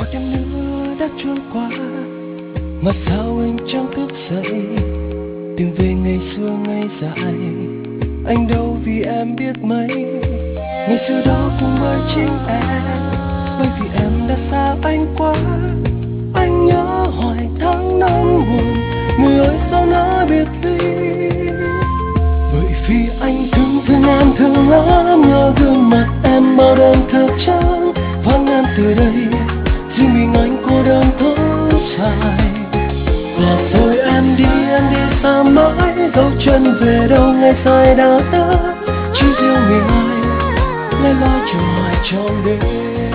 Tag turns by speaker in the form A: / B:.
A: một đêm nữa đã trôi qua mà sao anh chẳng thức dậy tìm về ngày xưa ngày dài. Anh đâu vì em biết mấy ngày xưa đó cũng bởi chính em, bởi vì em đã xa anh quá. Anh nhớ hoài tháng năm buồn, người ơi sao nỡ biệt ly. Bởi vì anh thương em thương lắm, nhớ gương mặt em bao đêm thức trắng. Vắng em từ đây riêng mình anh cô đơn thở dài. Và rồi em đi xa mãi, dấu chân về đâu ngày dài đã tới. Chỉ riêng mình anh lấy lo chờ hoài trong đêm.